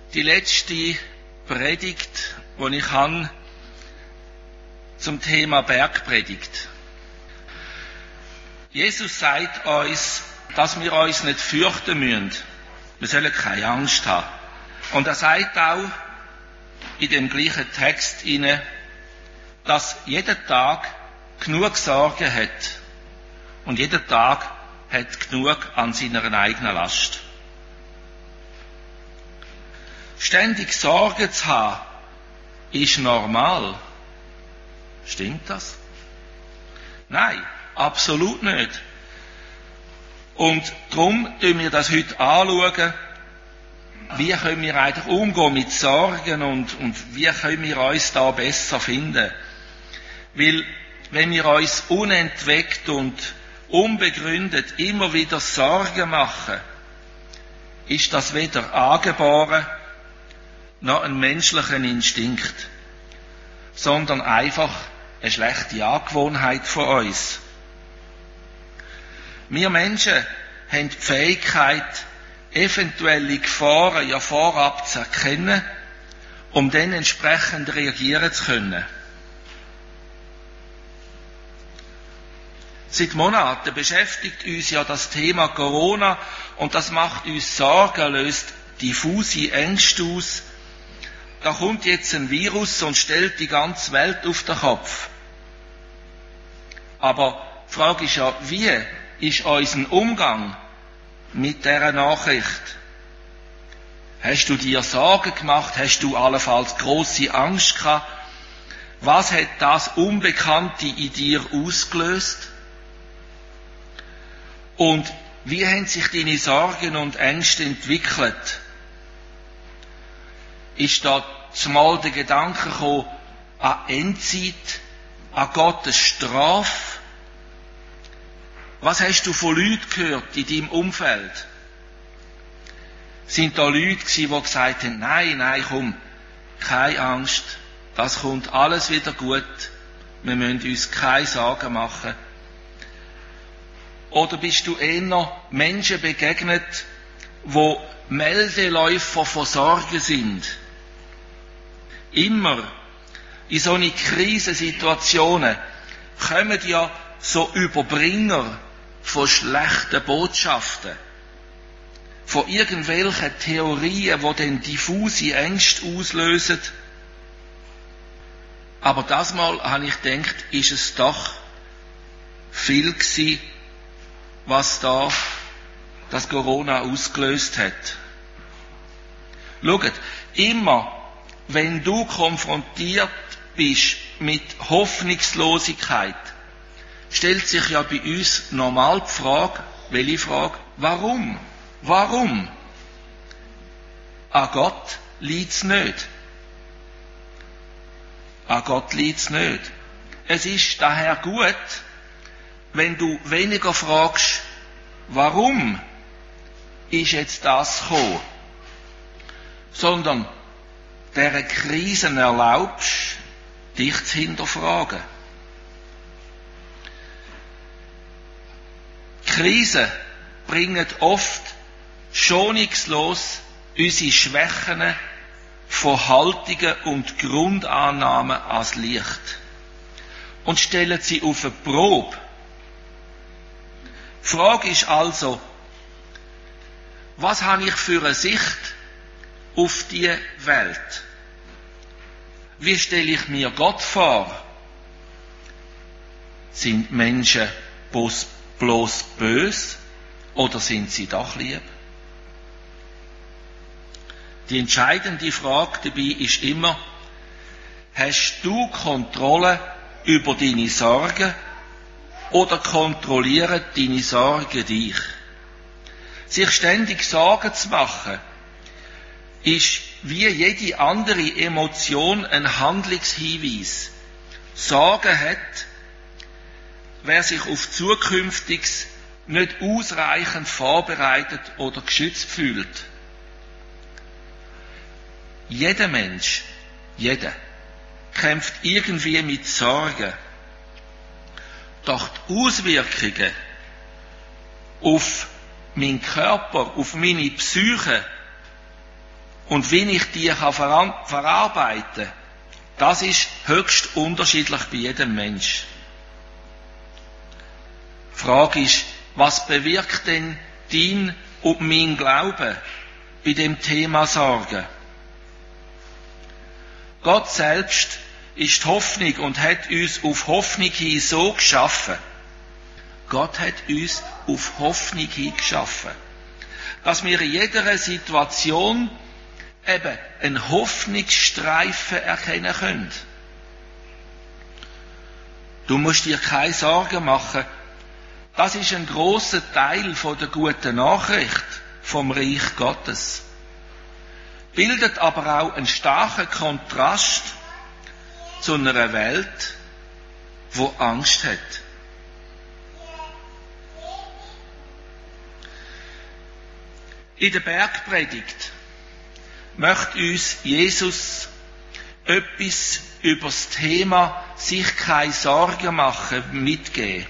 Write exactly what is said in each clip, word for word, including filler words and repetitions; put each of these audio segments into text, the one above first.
Die letzte Predigt, die ich habe, zum Thema Bergpredigt. Jesus sagt uns, dass wir uns nicht fürchten müssen. Wir sollen keine Angst haben. Und er sagt auch in dem gleichen Text inne, dass jeder Tag genug Sorgen hat. Und jeder Tag hat genug an seiner eigenen Last. Ständig Sorgen zu haben, ist normal. Stimmt das? Nein, absolut nicht. Und darum tun wir das heute anschauen, wie können wir eigentlich umgehen mit Sorgen und, und wie können wir uns da besser finden. Weil, wenn wir uns unentwegt und unbegründet immer wieder Sorgen machen, ist das weder angeboren noch ein menschlicher Instinkt, sondern einfach eine schlechte Angewohnheit von uns. Wir Menschen haben die Fähigkeit, eventuelle Gefahren ja vorab zu erkennen, um dann entsprechend reagieren zu können. Seit Monaten beschäftigt uns ja das Thema Corona und das macht uns Sorgen, löst diffuse Ängste aus. Da kommt jetzt ein Virus und stellt die ganze Welt auf den Kopf. Aber die Frage ist ja, wie ist unser Umgang mit dieser Nachricht? Hast du dir Sorgen gemacht? Hast du allenfalls grosse Angst gehabt? Was hat das Unbekannte in dir ausgelöst? Und wie haben sich deine Sorgen und Ängste entwickelt? Ist da zumal der Gedanke gekommen an Endzeit, an Gottes Strafe? Was hast du von Leuten gehört in deinem Umfeld? Sind da Leute gewesen, die gesagt haben, nein, nein, komm, keine Angst, das kommt alles wieder gut, wir müssen uns keine Sorgen machen? Oder bist du eher Menschen begegnet, die Meldeläufer von Sorgen sind? Immer in solchen Krisensituationen kommen ja so Überbringer von schlechten Botschaften, von irgendwelchen Theorien, die dann diffuse Ängste auslösen. Aber das Mal habe ich gedacht, ist es doch viel gewesen, was da das Corona ausgelöst hat. Schaut, immer wenn du konfrontiert bist mit Hoffnungslosigkeit, stellt sich ja bei uns normal die Frage, welche Frage? Warum? Warum? An Gott liegt's nicht. An Gott liegt's nicht. Es ist daher gut, wenn du weniger fragst, warum ist jetzt das gekommen, sondern dieser Krisen erlaubst, dich zu hinterfragen. Krisen bringen oft schonungslos unsere Schwächen, Verhaltungen und Grundannahmen ans Licht und stellen sie auf eine Probe. Die Frage ist also, was habe ich für eine Sicht auf die Welt? Wie stelle ich mir Gott vor? Sind Menschen bloß, bloß böse oder sind sie doch lieb? Die entscheidende Frage dabei ist immer, hast du Kontrolle über deine Sorgen oder kontrollieren deine Sorgen dich? Sich ständig Sorgen zu machen, ist wie jede andere Emotion ein Handlungshinweis. Sorgen hat, wer sich auf Zukünftiges nicht ausreichend vorbereitet oder geschützt fühlt. Jeder Mensch, jeder, kämpft irgendwie mit Sorgen. Doch die Auswirkungen auf meinen Körper, auf meine Psyche, und wie ich die kann veran- verarbeiten, das ist höchst unterschiedlich bei jedem Mensch. Die Frage ist, was bewirkt denn dein und mein Glaube bei dem Thema Sorge? Gott selbst ist Hoffnung und hat uns auf Hoffnung hin so geschaffen. Gott hat uns auf Hoffnung hin geschaffen, dass wir in jeder Situation eben einen Hoffnungsstreifen erkennen können. Du musst dir keine Sorgen machen. Das ist ein grosser Teil von der guten Nachricht vom Reich Gottes. Bildet aber auch einen starken Kontrast zu einer Welt, wo Angst hat. In der Bergpredigt möchte uns Jesus etwas über das Thema sich keine Sorgen machen mitgeben.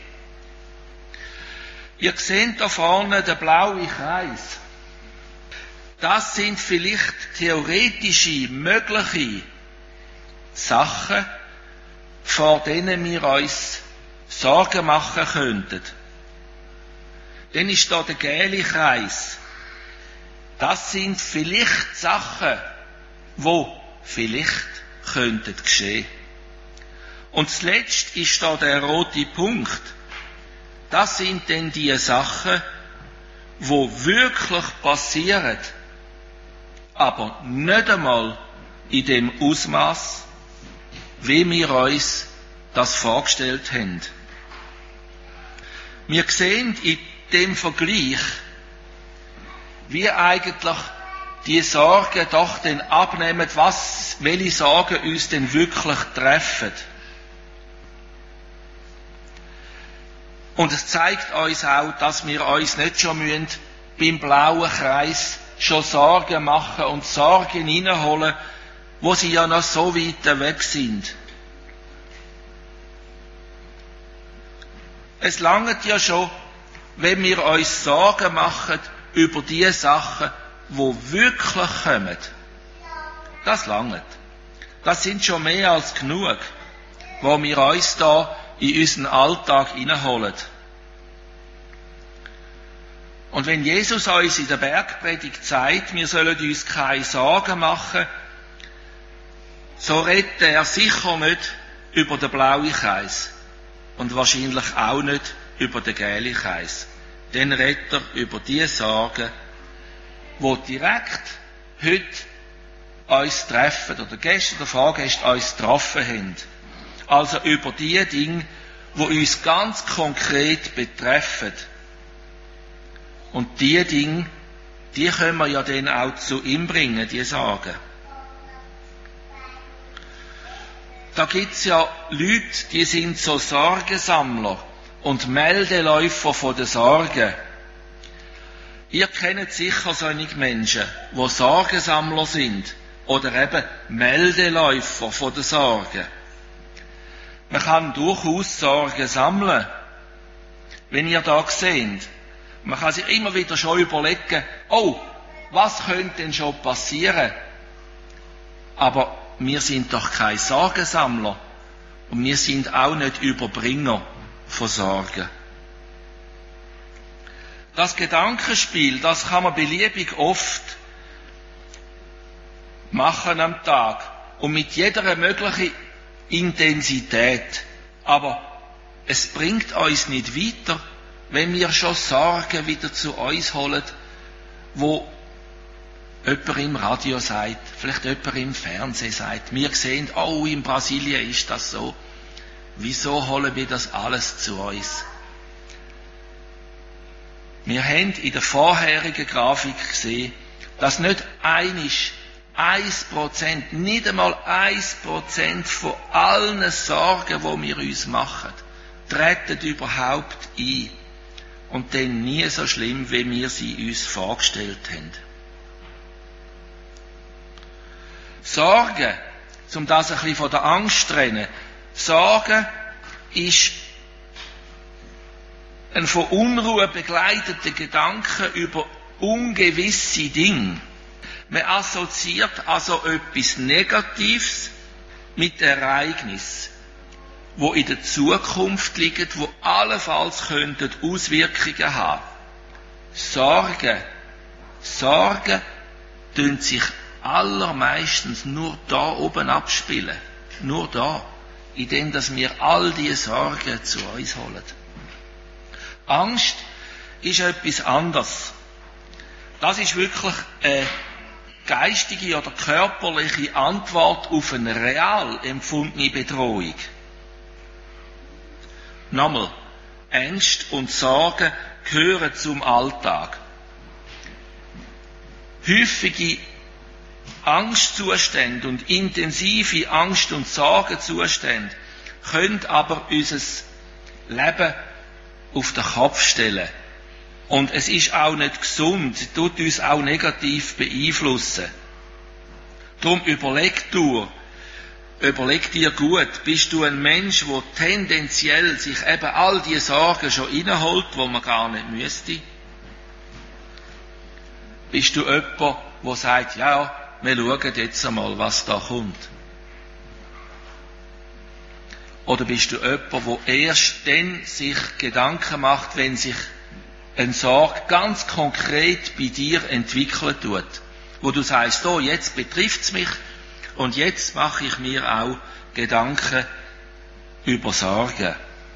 Ihr seht da vorne den blauen Kreis. Das sind vielleicht theoretische, mögliche Sachen, vor denen wir uns Sorgen machen könnten. Dann ist da der gelbe Kreis. Das sind vielleicht Sachen, wo vielleicht könnten geschehen. Und zuletzt ist da der rote Punkt. Das sind denn die Sachen, wo wirklich passieren, aber nicht einmal in dem Ausmaß, wie wir uns das vorgestellt haben. Wir sehen in dem Vergleich, wie eigentlich die Sorgen doch dann abnehmen, was, welche Sorgen uns denn wirklich treffen. Und es zeigt uns auch, dass wir uns nicht schon müssen, beim blauen Kreis schon Sorgen machen und Sorgen hineinholen, wo sie ja noch so weit weg sind. Es langt ja schon, wenn wir uns Sorgen machen über die Sachen, wo wirklich kommen. Das langt. Das sind schon mehr als genug, wo wir uns da in unseren Alltag hineinholen. Und wenn Jesus uns in der Bergpredigt sagt, wir sollen uns keine Sorgen machen, so redet er sicher nicht über den blauen Kreis und wahrscheinlich auch nicht über den gelben Kreis. Dann redet er über die Sorgen, die direkt heute uns treffen oder gestern oder vorgestern uns getroffen haben. Also über die Dinge, die uns ganz konkret betreffen. Und die Dinge, die können wir ja dann auch zu ihm bringen, die Sorgen. Da gibt's ja Leute, die sind so Sorgensammler und Meldeläufer von den Sorgen. Ihr kennt sicher solche Menschen, die Sorgensammler sind oder eben Meldeläufer von den Sorgen. Man kann durchaus Sorgen sammeln, wenn ihr da seht. Man kann sich immer wieder schon überlegen, oh, was könnte denn schon passieren? Aber wir sind doch keine Sorgensammler und wir sind auch nicht Überbringer von Sorgen. Das Gedankenspiel, das kann man beliebig oft machen am Tag und mit jeder möglichen Intensität. Aber es bringt uns nicht weiter, wenn wir schon Sorgen wieder zu uns holen, wo jemand im Radio sagt, vielleicht jemand im Fernsehen sagt, wir sehen, oh, in Brasilien ist das so. Wieso holen wir das alles zu uns? Wir haben in der vorherigen Grafik gesehen, dass nicht einisch, eins Prozent, nicht einmal eins Prozent von allen Sorgen, die wir uns machen, treten überhaupt ein. Und dann nie so schlimm, wie wir sie uns vorgestellt haben. Sorge, um das ein bisschen von der Angst zu trennen. Sorge ist ein von Unruhe begleiteter Gedanke über ungewisse Dinge. Man assoziiert also etwas Negatives mit Ereignissen, wo in der Zukunft liegen, wo allenfalls könnten Auswirkungen haben. Sorgen, Sorgen tun sich allermeistens nur da oben abspielen. Nur da, indem dass wir all diese Sorgen zu uns holen. Angst ist etwas anderes. Das ist wirklich eine geistige oder körperliche Antwort auf eine real empfundene Bedrohung. Nochmal, Ängste und Sorgen gehören zum Alltag. Häufige Angstzustände und intensive Angst- und Sorgenzustände können aber unser Leben auf den Kopf stellen. Und es ist auch nicht gesund, es tut uns auch negativ beeinflussen. Darum überleg du, überleg dir gut, bist du ein Mensch, der tendenziell sich eben all die Sorgen schon reinholt, wo man gar nicht müsste? Bist du jemand, der sagt, ja, wir schauen jetzt einmal, was da kommt? Oder bist du jemand, der erst dann sich Gedanken macht, wenn sich eine Sorge ganz konkret bei dir entwickeln tut? Wo du sagst, oh, jetzt betrifft's mich und jetzt mache ich mir auch Gedanken über Sorgen.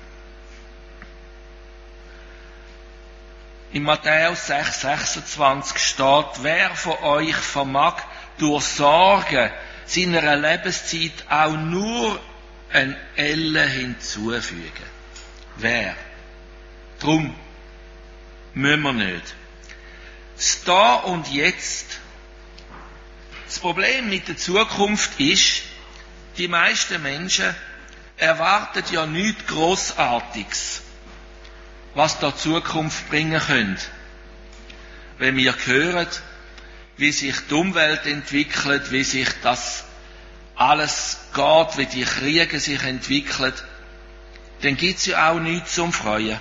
In Matthäus sechs sechsundzwanzig steht, wer von euch vermag durch Sorgen seiner Lebenszeit auch nur ein Elle hinzufügen? Wer? Drum müssen wir nicht. Das Da und Jetzt. Das Problem mit der Zukunft ist, die meisten Menschen erwarten ja nichts Grossartiges, was da Zukunft bringen könnte. Wenn wir hören, wie sich die Umwelt entwickelt, wie sich das alles geht, wie die Kriege sich entwickeln, dann gibt es ja auch nichts zum Freuen.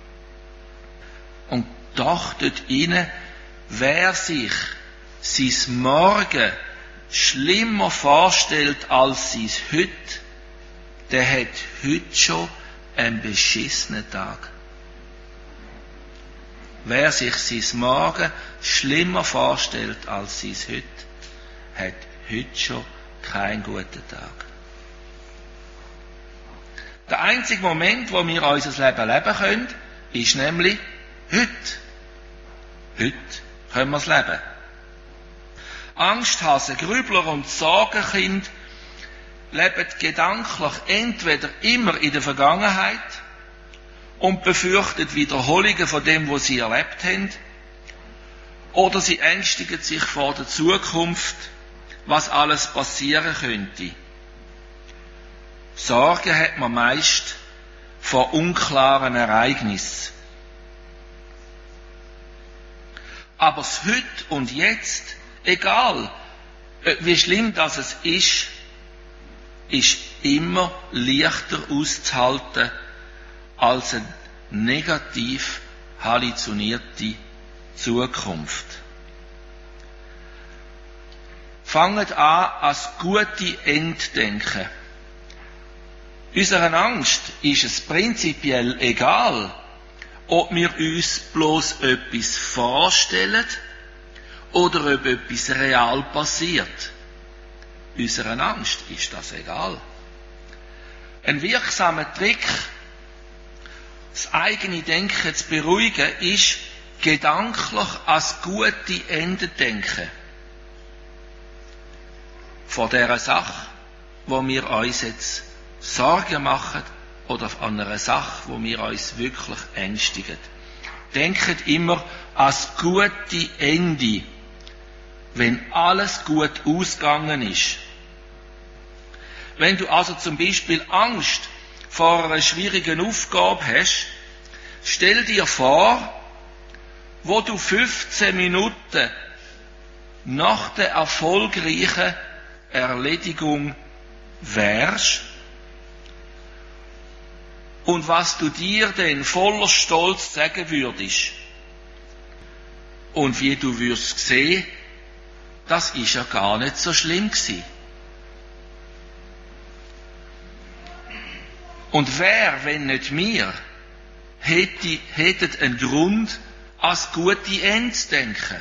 Und doch dort innen, wer sich sein Morgen schlimmer vorstellt als sein Heute, der hat heute schon einen beschissenen Tag. Wer sich sein Morgen schlimmer vorstellt als sein Heute, hat heute schon keinen guten Tag. Der einzige Moment, wo wir unser Leben leben können, ist nämlich heute. Heute können wir es leben. Angsthasen, Grübler und Sorgenkind leben gedanklich entweder immer in der Vergangenheit und befürchten Wiederholungen von dem, was sie erlebt haben, oder sie ängstigen sich vor der Zukunft, was alles passieren könnte. Sorge hat man meist vor unklaren Ereignissen. Aber das Heute und Jetzt, egal wie schlimm das es ist, ist immer leichter auszuhalten als eine negativ halluzinierte Zukunft. Fangt an, als gute Enddenken. Unserer Angst ist es prinzipiell egal, ob wir uns bloß etwas vorstellen oder ob etwas real passiert. Unserer Angst ist das egal. Ein wirksamer Trick, das eigene Denken zu beruhigen, ist gedanklich als gute Ende denken. Von dieser Sache, wo wir uns jetzt Sorgen machen, oder an einer Sache, wo wir uns wirklich ängstigen. Denkt immer als gute Ende, wenn alles gut ausgegangen ist. Wenn du also zum Beispiel Angst vor einer schwierigen Aufgabe hast, stell dir vor, wo du fünfzehn Minuten nach der erfolgreichen Erledigung wärst und was du dir denn voller Stolz sagen würdest. Und wie du würdest sehen, das ist ja gar nicht so schlimm gewesen. Und wer, wenn nicht wir, hätte, hätte einen Grund, ans gute Ende zu denken?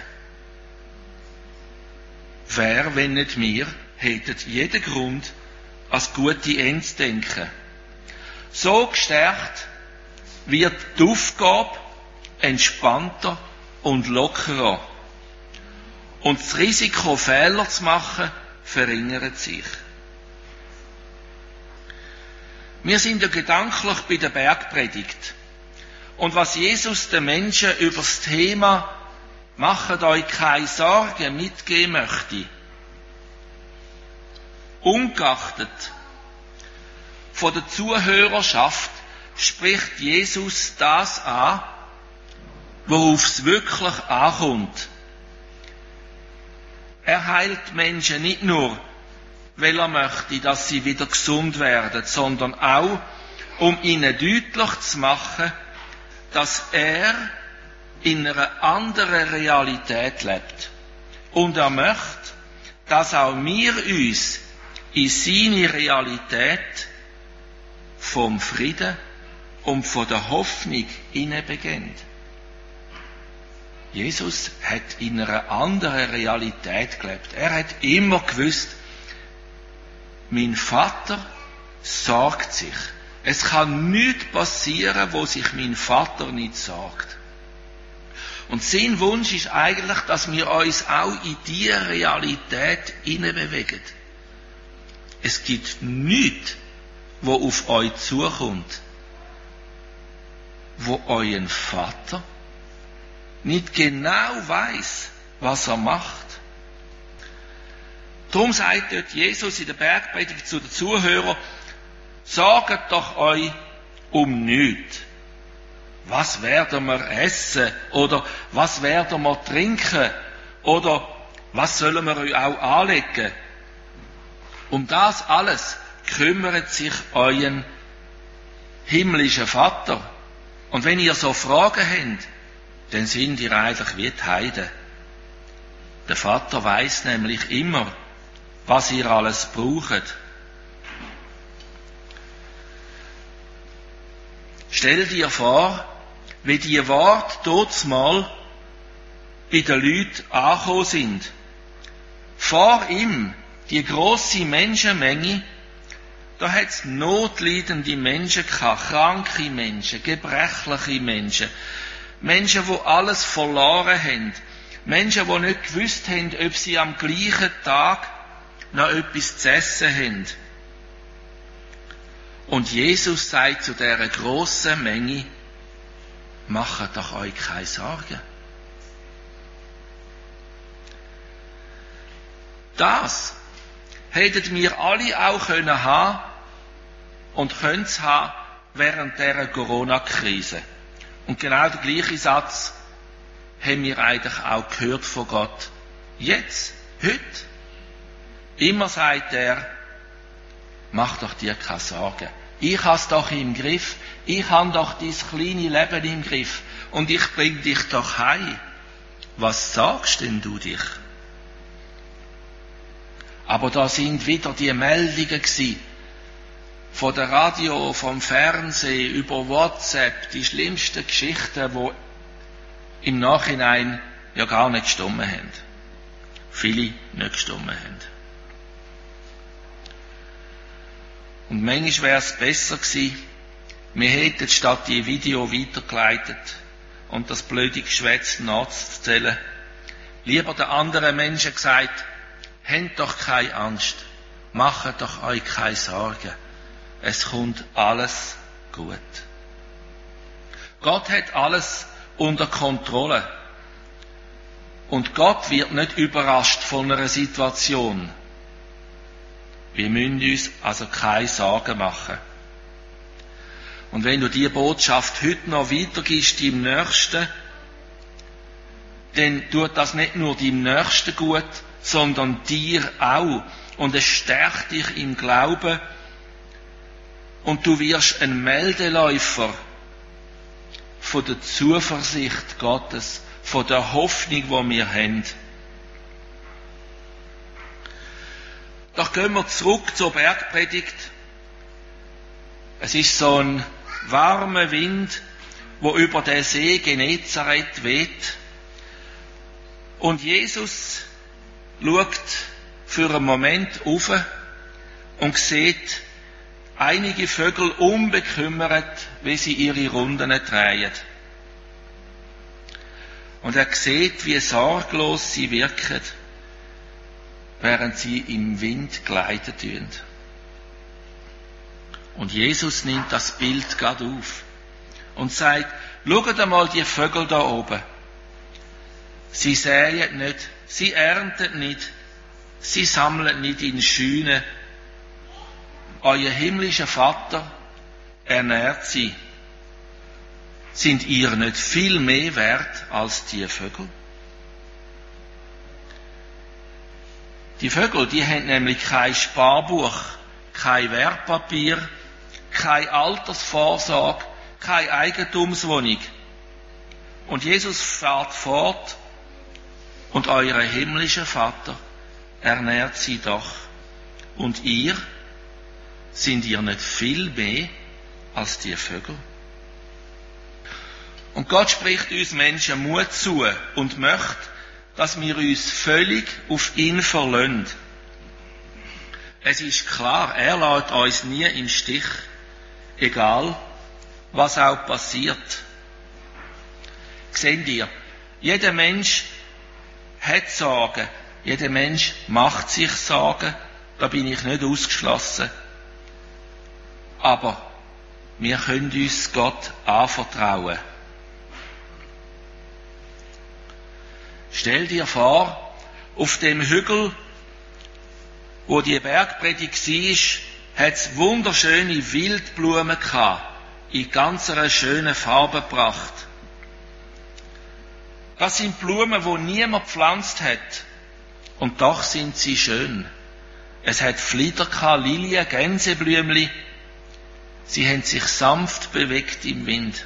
Wer, wenn nicht wir, hätte jeden Grund, ans gute Ende zu denken? So gestärkt wird die Aufgabe entspannter und lockerer. Und das Risiko, Fehler zu machen, verringert sich. Wir sind ja gedanklich bei der Bergpredigt. Und was Jesus den Menschen über das Thema «Macht euch keine Sorgen» mitgeben möchte, ungeachtet von der Zuhörerschaft, spricht Jesus das an, worauf es wirklich ankommt. Er heilt Menschen nicht nur, weil er möchte, dass sie wieder gesund werden, sondern auch, um ihnen deutlich zu machen, dass er in einer anderen Realität lebt. Und er möchte, dass auch wir uns in seine Realität vom Frieden und von der Hoffnung hineinbegeben. Jesus hat in einer anderen Realität gelebt. Er hat immer gewusst, mein Vater sorgt sich. Es kann nichts passieren, wo sich mein Vater nicht sorgt. Und sein Wunsch ist eigentlich, dass wir uns auch in diese Realität hineinbewegen. Es gibt nichts, wo auf euch zukommt, wo euer Vater nicht genau weiß, was er macht. Darum sagt dort Jesus in der Bergpredigt zu den Zuhörern, sorgt doch euch um nichts. Was werden wir essen? Oder was werden wir trinken? Oder was sollen wir euch auch anlegen? Um das alles kümmert sich euer himmlischer Vater. Und wenn ihr so Fragen habt, dann sind ihr eigentlich wie die Heiden. Der Vater weiß nämlich immer, was ihr alles braucht. Stell dir vor, wie die Worte dort mal bei den Leuten angekommen sind. Vor ihm, die grosse Menschenmenge, da hat es notleidende Menschen gehabt, kranke Menschen, gebrechliche Menschen, Menschen, die alles verloren haben, Menschen, die nicht gewusst haben, ob sie am gleichen Tag noch etwas zu essen haben. Und Jesus sagt zu dieser grossen Menge, macht doch euch keine Sorgen. Das hätten wir alle auch können haben und können es haben während dieser Corona-Krise. Und genau der gleiche Satz haben wir eigentlich auch gehört von Gott. Jetzt, heute. Immer sagt er, mach doch dir keine Sorgen. Ich has doch im Griff. Ich habe doch dein kleine Leben im Griff. Und ich bring dich doch heim. Was sagst denn du dich? Aber da sind wieder die Meldungen gewesen. Von der Radio, vom Fernsehen, über WhatsApp, die schlimmsten Geschichten, die im Nachhinein ja gar nicht gestimmt haben. Viele nicht gestimmt haben. Und manchmal wäre es besser gewesen, wir hätten statt die Video weitergeleitet und das blöde Geschwätz nachzuzählen, lieber den anderen Menschen gesagt, habt doch keine Angst, macht doch euch keine Sorgen, es kommt alles gut. Gott hat alles unter Kontrolle. Und Gott wird nicht überrascht von einer Situation. Wir müssen uns also keine Sorgen machen. Und wenn du diese Botschaft heute noch weitergibst deinem Nächsten, dann tut das nicht nur deinem Nächsten gut, sondern dir auch. Und es stärkt dich im Glauben. Und du wirst ein Meldeläufer von der Zuversicht Gottes, von der Hoffnung, die wir haben. Doch gehen wir zurück zur Bergpredigt. Es ist so ein warmer Wind, wo über den See Genezareth weht. Und Jesus schaut für einen Moment auf und sieht einige Vögel unbekümmert, wie sie ihre Runden drehen. Und er sieht, wie sorglos sie wirken, während sie im Wind gleiten tun. Und Jesus nimmt das Bild gerade auf und sagt, schaut einmal die Vögel da oben. Sie säen nicht, sie ernten nicht, sie sammeln nicht in Scheunen. Euer himmlischer Vater ernährt sie. Sind ihr nicht viel mehr wert als die Vögel? Die Vögel, die haben nämlich kein Sparbuch, kein Wertpapier, keine Altersvorsorge, keine Eigentumswohnung. Und Jesus fährt fort und euer himmlischer Vater ernährt sie doch. Und ihr, sind ihr nicht viel mehr als die Vögel? Und Gott spricht uns Menschen Mut zu und möchte, dass wir uns völlig auf ihn verlassen. Es ist klar, er lässt uns nie im Stich, egal was auch passiert. Seht ihr, jeder Mensch hat Sorgen, jeder Mensch macht sich Sorgen, da bin ich nicht ausgeschlossen. Aber wir können uns Gott anvertrauen. Stell dir vor, auf dem Hügel, wo die Bergpredigt war, hat es wunderschöne Wildblumen gehabt, in ganz einer schönen Farbe gebracht. Das sind Blumen, die niemand gepflanzt hat. Und doch sind sie schön. Es hat Flieder gehabt, Lilien, Gänseblümli. Sie haben sich sanft bewegt im Wind.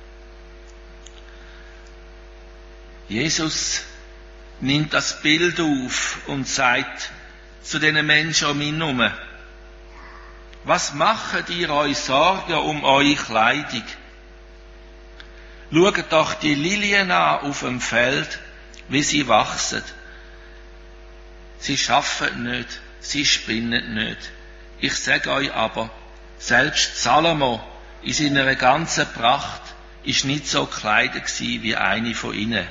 Jesus nimmt das Bild auf und sagt zu den Menschen um ihn herum: Was macht ihr euch Sorgen um eure Kleidung? Schaut doch die Lilien an auf dem Feld, wie sie wachsen. Sie schaffen nicht, sie spinnen nicht. Ich sage euch aber, selbst Salomo in seiner ganzen Pracht ist nicht so gekleidet gewesen wie eine von ihnen.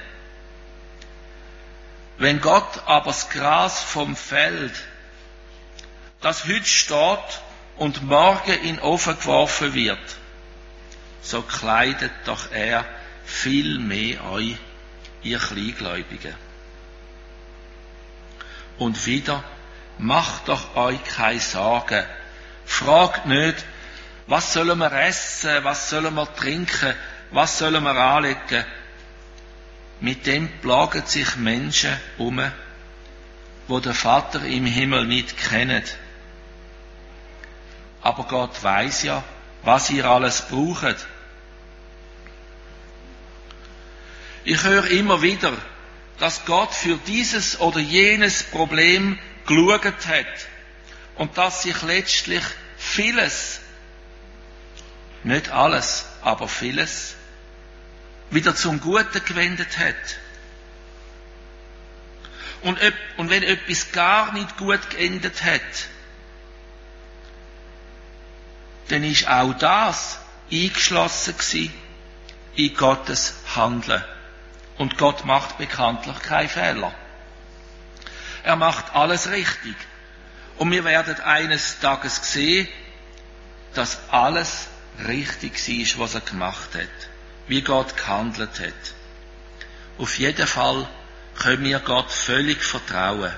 Wenn Gott aber das Gras vom Feld, das heute steht und morgen in den Ofen geworfen wird, so kleidet doch er viel mehr euch, ihr Kleingläubigen. Und wieder, macht doch euch keine Sorgen. Fragt nicht, was sollen wir essen, was sollen wir trinken, was sollen wir anlegen. Mit dem plagen sich Menschen um, wo der Vater im Himmel nicht kennt. Aber Gott weiß ja, was ihr alles braucht. Ich höre immer wieder, dass Gott für dieses oder jenes Problem geschaut hat und dass sich letztlich vieles, nicht alles, aber vieles, wieder zum Guten gewendet hat. Und, und wenn etwas gar nicht gut geendet hat, dann ist auch das eingeschlossen gewesen in Gottes Handeln. Und Gott macht bekanntlich keine Fehler. Er macht alles richtig. Und wir werden eines Tages sehen, dass alles richtig war, was er gemacht hat. Wie Gott gehandelt hat. Auf jeden Fall können wir Gott völlig vertrauen.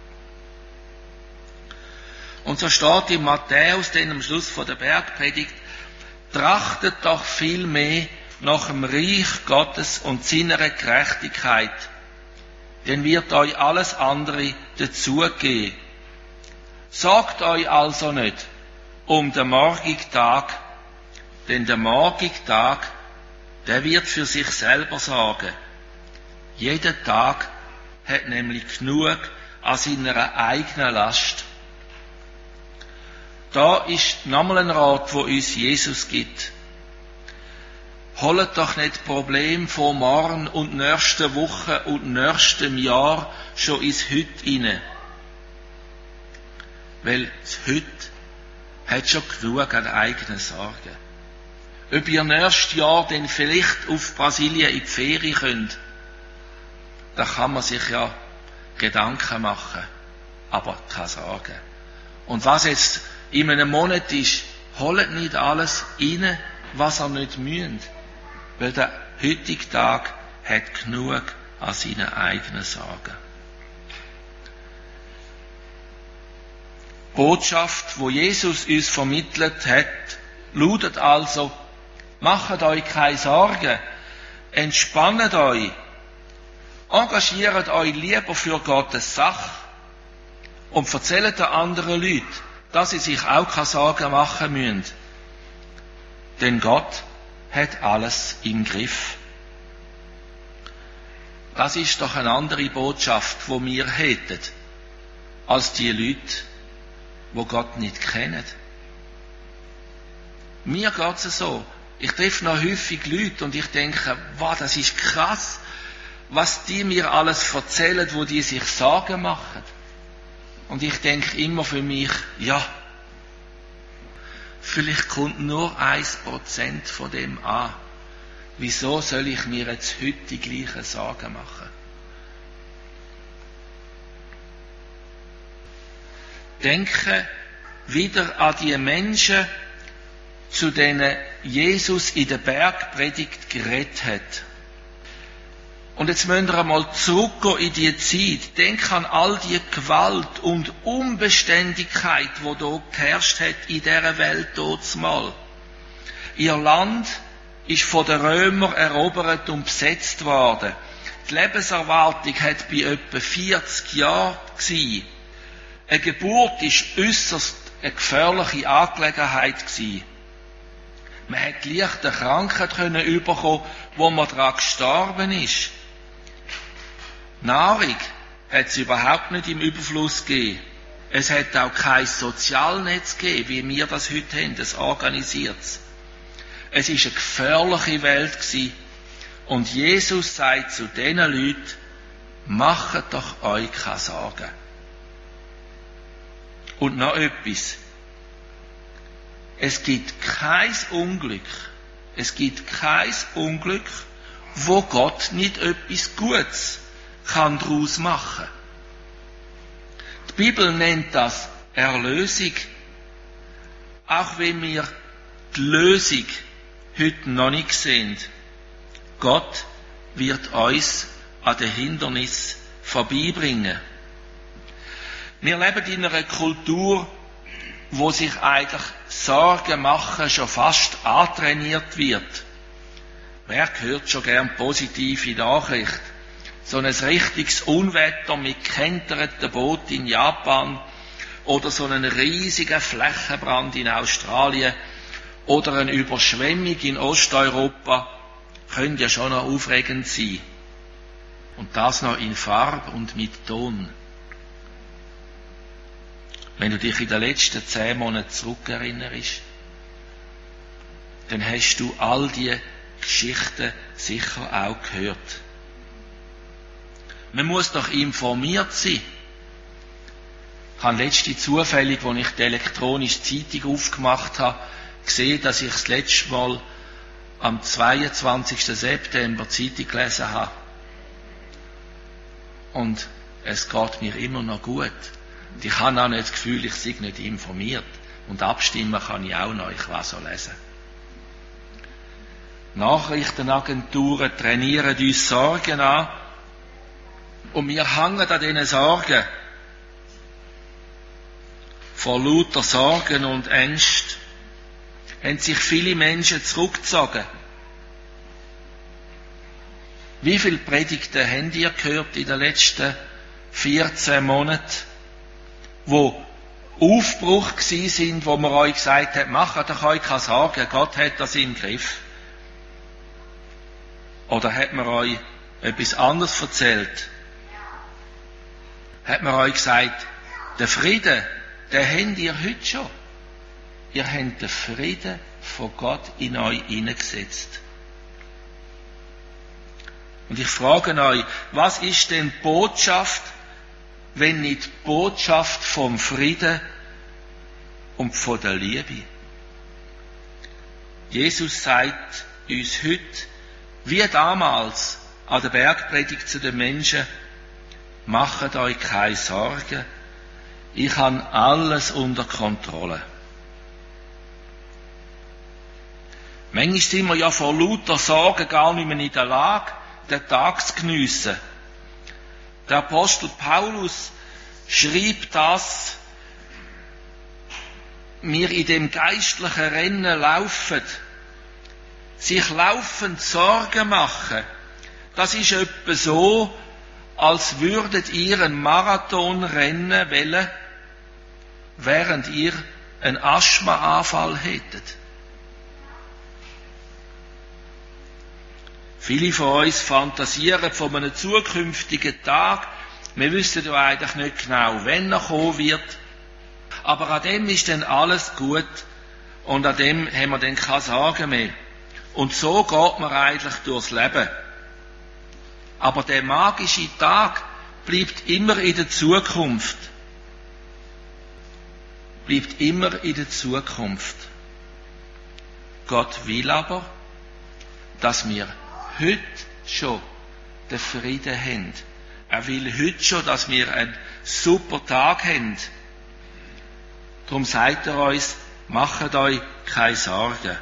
Und so steht in Matthäus, denn am Schluss von der Bergpredigt, trachtet doch viel mehr nach dem Reich Gottes und seiner Gerechtigkeit, denn wird euch alles andere dazugeben. Sorgt euch also nicht um den morgigen Tag, denn der morgige Tag, der wird für sich selber sorgen. Jeder Tag hat nämlich genug an seiner eigenen Last. da ist nochmal ein Rat, wo uns Jesus gibt. Holt doch nicht Problem von morgen und nächste Woche und nächstem Jahr schon ins Heute hinein. Weil das Heute hat schon genug an eigenen Sorgen. Ob ihr nächstes Jahr dann vielleicht auf Brasilien in die Ferien könnt, da kann man sich ja Gedanken machen, aber keine Sorgen. Und was jetzt in einem Monat ist, holt nicht alles rein, was ihr nicht müsst. Weil der heutige Tag hat genug an seinen eigenen Sorgen. Die Botschaft, wo Jesus uns vermittelt hat, lautet also: Macht euch keine Sorgen, entspannt euch, engagiert euch lieber für Gottes Sache und erzählt den anderen Leuten, dass sie sich auch keine Sorgen machen müssen. Denn Gott hat alles im Griff. Das ist doch eine andere Botschaft, die wir hätten, als die Leute, die Gott nicht kennen. Mir geht es so. Ich treffe noch häufig Leute und ich denke, wow, das ist krass, was die mir alles erzählen, wo die sich Sorgen machen. Und ich denke immer für mich, ja, vielleicht kommt nur ein Prozent von dem an. Wieso soll ich mir jetzt heute die gleichen Sorgen machen? Denke wieder an die Menschen, zu denen Jesus in der Bergpredigt geredet hat. Und jetzt müsst ihr einmal zurückgehen in die Zeit. Denk an all die Gewalt und Unbeständigkeit, die hier geherrscht hat in dieser Welt dazumal. Ihr Land ist von den Römern erobert und besetzt worden. Die Lebenserwartung hat bei etwa vierzig Jahren gewesen. Eine Geburt ist äußerst eine gefährliche Angelegenheit gewesen. Man hat leicht eine Krankheit können bekommen, wo man daran gestorben ist. Nahrung hat es überhaupt nicht im Überfluss gegeben. Es hat auch kein Sozialnetz gegeben, wie wir das heute haben, das organisiertes. Es ist eine gefährliche Welt gewesen. Und Jesus sagt zu diesen Leuten: Macht doch euch keine Sorgen. Und noch etwas. Es gibt kein Unglück, es gibt kein Unglück, wo Gott nicht etwas Gutes kann daraus machen. Die Bibel nennt das Erlösung, auch wenn wir die Lösung heute noch nicht sehen. Gott wird uns an den Hindernissen vorbeibringen. Wir leben in einer Kultur, wo sich eigentlich Sorgen machen schon fast antrainiert wird. Wer hört schon gern positive Nachrichten? So ein richtiges Unwetter mit gekenterten Booten in Japan oder so einen riesigen Flächenbrand in Australien oder eine Überschwemmung in Osteuropa können ja schon noch aufregend sein. Und das noch in Farbe und mit Ton. Wenn du dich in den letzten zehn Monaten zurückerinnerst, dann hast du all die Geschichten sicher auch gehört. Man muss doch informiert sein. Ich habe letzte zufällig, als ich die elektronische Zeitung aufgemacht habe, gesehen, dass ich das letzte Mal am zweiundzwanzigsten September Zeitung gelesen habe. Und es geht mir immer noch gut. Und ich habe auch nicht das Gefühl, ich sei nicht informiert. Und abstimmen kann ich auch noch, ich will so lesen. Nachrichtenagenturen trainieren uns Sorgen an. Und wir hängen an diesen Sorgen. Vor lauter Sorgen und Ängsten haben sich viele Menschen zurückgezogen. Wie viele Predigten habt ihr gehört in den letzten vierzehn Monaten, wo Aufbruch gsi sind, wo man euch gesagt hat, macht euch euch keine Sorgen, Gott hat das im Griff? Oder hat man euch etwas anderes erzählt? Hat man euch gesagt, der Frieden, den habt ihr heute schon. ihr habt den Frieden von Gott in euch hineingesetzt. Und ich frage euch, was ist denn die Botschaft, wenn nicht die Botschaft vom Frieden und von der Liebe? Jesus sagt uns heute, wie damals an der Bergpredigt zu den Menschen, macht euch keine Sorgen, ich habe alles unter Kontrolle. Manchmal sind wir ja vor lauter Sorgen gar nicht mehr in der Lage, den Tag zu geniessen. Der Apostel Paulus schreibt, dass wir in dem geistlichen Rennen laufen, sich laufend Sorgen machen. Das ist etwa so, als würdet ihr einen Marathon rennen wollen, während ihr einen Asthmaanfall hättet. Viele von uns fantasieren von einem zukünftigen Tag. Wir wissen ja eigentlich nicht genau, wann er kommen wird. Aber an dem ist dann alles gut und an dem haben wir dann keine Sorgen mehr. Und so geht man eigentlich durchs Leben. Aber der magische Tag bleibt immer in der Zukunft. Bleibt immer in der Zukunft. Gott will aber, dass wir heute schon den Frieden haben. Er will heute schon, dass wir einen super Tag haben. Darum sagt er uns, macht euch keine Sorgen.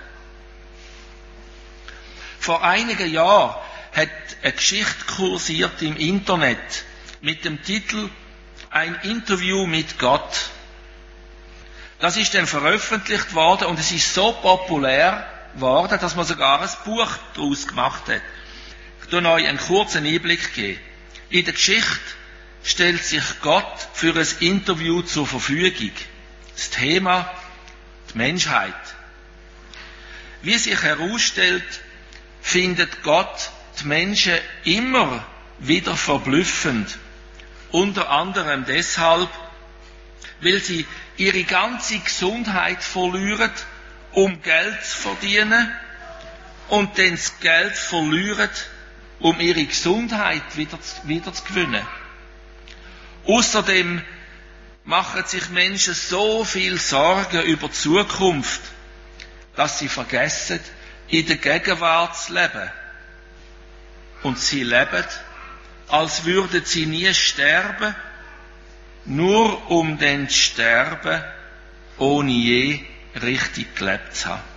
Vor einigen Jahren hat eine Geschichte kursiert im Internet mit dem Titel Ein Interview mit Gott. Das ist dann veröffentlicht worden und es ist so populär geworden, dass man sogar ein Buch daraus gemacht hat. Ich will euch einen kurzen Einblick geben. In der Geschichte stellt sich Gott für ein Interview zur Verfügung. Das Thema die Menschheit. Wie sich herausstellt, findet Gott die Menschen immer wieder verblüffend. Unter anderem deshalb, weil sie ihre ganze Gesundheit verlieren, um Geld zu verdienen, und dann das Geld verlieren, um ihre Gesundheit wieder zu, wieder zu gewinnen. Außerdem machen sich Menschen so viel Sorgen über die Zukunft, dass sie vergessen, in der Gegenwart zu leben. Und sie leben, als würden sie nie sterben, nur um dann zu sterben, ohne je richtig gelebt zu haben.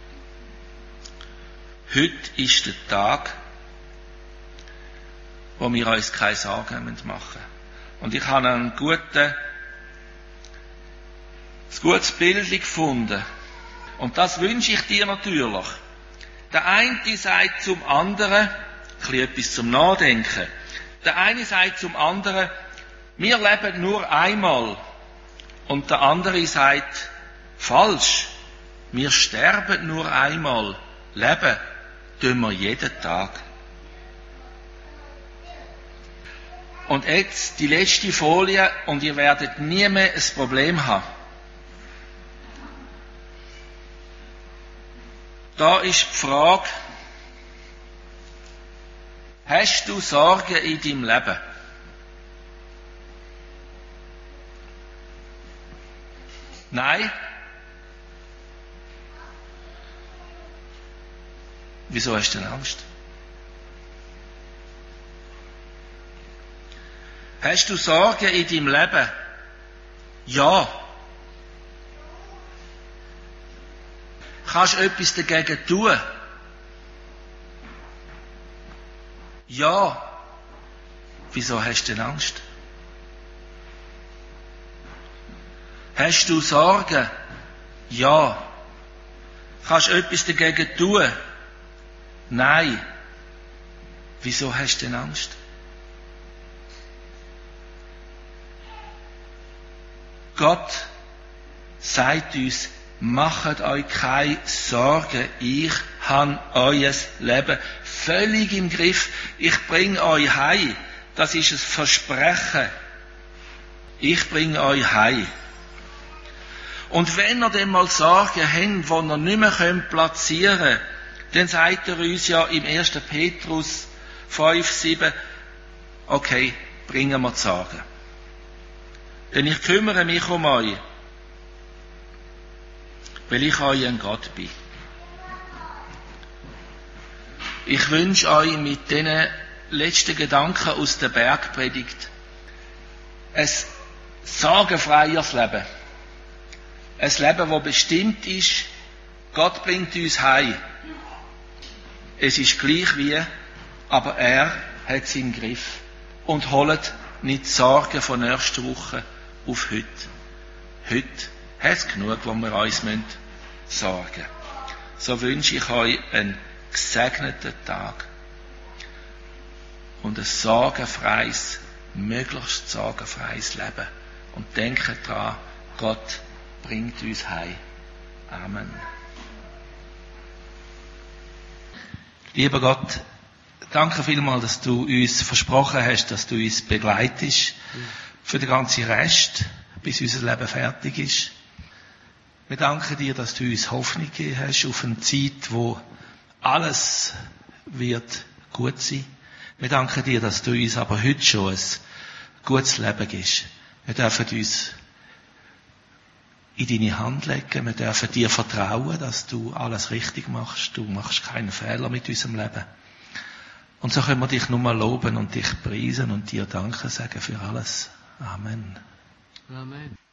Heute ist der Tag, wo wir uns keine Sorgen machen müssen. Und ich habe einen guten, ein gutes Bild gefunden. Und das wünsche ich dir natürlich. Der eine sagt zum anderen, ein bisschen etwas zum Nachdenken. Der eine sagt zum anderen, wir leben nur einmal. Und der andere sagt, falsch, wir sterben nur einmal. Leben tun wir jeden Tag. Und jetzt die letzte Folie und ihr werdet nie mehr ein Problem haben. Da ist die Frage, hast du Sorgen in deinem Leben? Nein? Wieso hast du denn Angst? Hast du Sorgen in deinem Leben? Ja. Kannst du etwas dagegen tun? Ja. Wieso hast du denn Angst? Hast du Sorgen? Ja. Kannst du etwas dagegen tun? Nein. Wieso hast du denn Angst? Gott sagt uns, macht euch keine Sorgen, ich habe euer Leben völlig im Griff. Ich bringe euch heim. Das ist ein Versprechen. Ich bringe euch heim. Und wenn ihr dann mal Sorgen habt, die ihr nicht mehr platzieren könnt, dann sagt er uns ja im ersten Petrus fünf, sieben, okay, bringen wir die Sorgen. Denn ich kümmere mich um euch, weil ich euch ein Gott bin. Ich wünsche euch mit diesen letzten Gedanken aus der Bergpredigt ein sorgenfreies Leben. Ein Leben, das bestimmt ist, Gott bringt uns heim. Es ist gleich wie, aber er hat es im Griff. Und holt nicht die Sorgen von nächster Woche auf heute. Heute hat es genug, wo wir uns sorgen müssen. So wünsche ich euch einen gesegneten Tag. Und ein sorgenfreies, möglichst sorgenfreies Leben. Und denkt daran, Gott bringt uns heim. Amen. Lieber Gott, danke vielmals, dass du uns versprochen hast, dass du uns begleitest für den ganzen Rest, bis unser Leben fertig ist. Wir danken dir, dass du uns Hoffnung gegeben hast auf eine Zeit, wo alles wird gut sein. Wir danken dir, dass du uns aber heute schon ein gutes Leben gibst. Wir dürfen uns in deine Hand legen. Wir dürfen dir vertrauen, dass du alles richtig machst. Du machst keinen Fehler mit unserem Leben. Und so können wir dich nur mal loben und dich preisen und dir Danke sagen für alles. Amen. Amen.